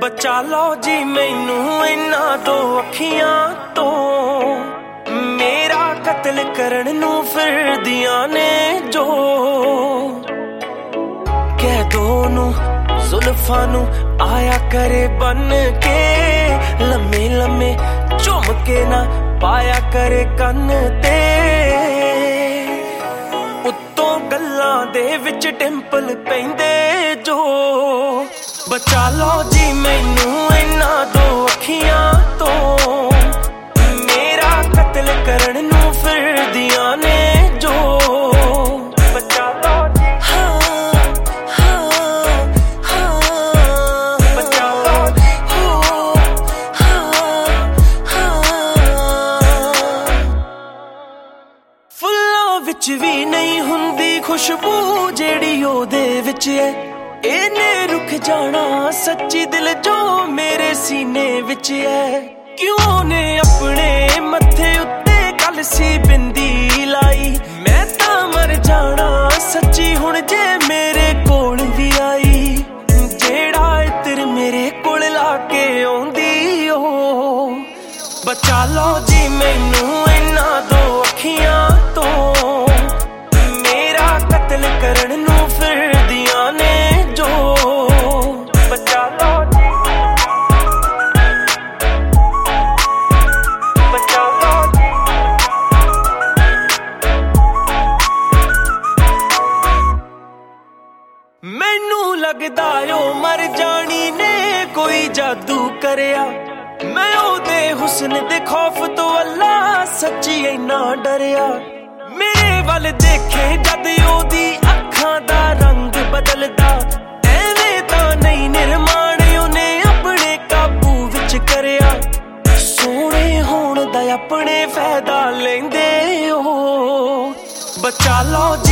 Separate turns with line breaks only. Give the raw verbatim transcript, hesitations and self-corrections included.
बचा लो जी मैनू इन्हां दो अखियां तो, मेरा कत्ल करन नू फिरदियां ने जो। कह दो नू जुल्फां नू आया करे बन के, लम्मे लम्मे झुम के ना पाया करे कन ते। उत्तों गल्लां दे विच डिंपल पैंदे जो। बचा लो जी मैनू इन्हां दो अखियां तो, मेरा कत्ल करन नू फिरदियां ने जो। बचा लो जी हाँ हाँ हाँ, बचा लो जी हो हाँ हाँ। फुल्लां विच भी नहीं हुंदी खुशबू जेड़ी ओदे विच है, इन्ने रुक जाना सच्ची दिल जो मेरे सीने विच है। क्यों ने अपने मत्थे उत्ते कलसी बिंदी लाई, मैं तां मर जाना सच्ची हुण जे मेरे कोल भी आई। जेड़ा इत्र मेरे कोल लाके आउंदी ओ। बचा लो जी मैनू इन्हां दो अखियां तो, मेरा कत्ल करन नू फिरदियां ने जो। बचा लो जी बचा लो जी। मैनू लगदा ओ मर जानी ने कोई जादू करया, मैं ओदे हुस्न दे खौफ तो अल्लाह सच्ची इन्ना डरिया। मेरे वल देखे जद ओदी अखां दा रंग बदलदा, एवें तां नहीं निर्माण ओने अपने काबू विच करया। सोहणे होण दा अपने फायदा लैंदे ओ। बचा लो